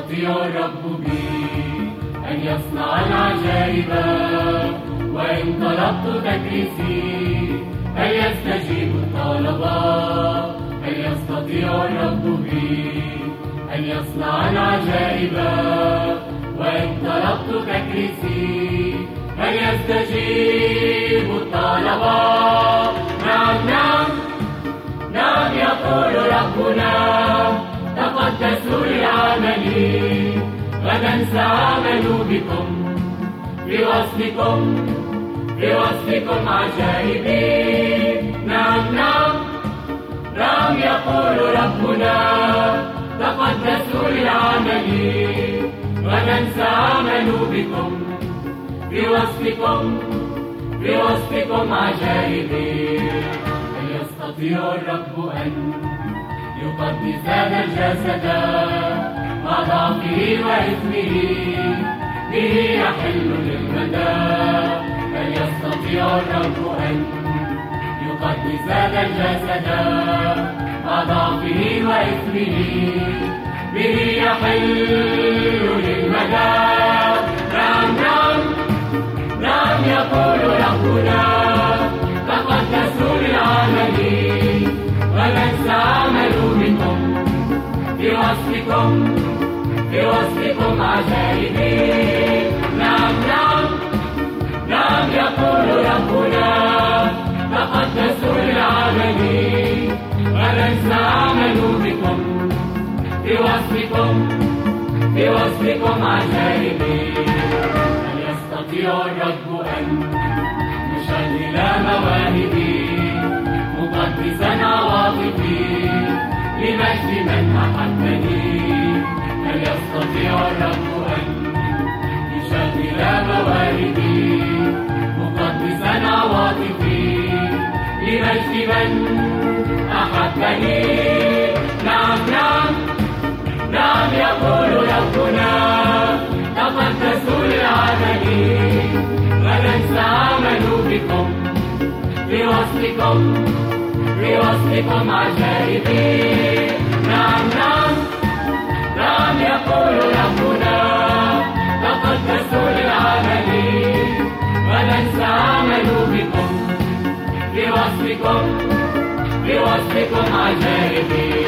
يستطيع الرب بي أن يصنع العجائب، وإن طلبت تكريسي هل يستجيب الطلب. هل يستطيع الرب بي أن يصنع العجائب، وإن طلبت تكريسي هل يستجيب الطلب. نعم نعم نعم يقول ربنا تقدسوا للعمل، غدا سأعمل بكم في وسطكم عجائبي. نعم نعم نعم يقول ربنا تقدسوا للعمل، غدا سأعمل بكم في وسطكم عجائبي. هل يستطيع الرب أن يقدس هذا الجسد مع ضعفه وإثمه؟ به يحل للمدى. هل يستطيع الرب أن يقدس هذا الجسد مع ضعفه وإثمه؟ به يحل للمدى. نعم نعم نعم يقول ربنا تقدسوا للعمل، غدا سأعمل بكم في وسطكم عجائبي. نعم نعم نعم يقول ربنا تقدسوا للعمل، غدا سأعمل بكم في وسطكم عجائبي. هل يستطيع الرب أن يشغل مواهبي، مقدسا عواطفي لمجد من أحبني؟ هل يستطيع الرب أن يشغل مواهبي، مقدسا عواطفي لمجد من أحبني؟ نعم نعم نعم يقول ربنا تقدسوا للعمل، غدا سأعمل بكم في وسطكم عجائبي. نعم نعم نعم يقول ربنا تقدسوا للعمل، غدا سأعمل بكم في وسطكم عجائبي.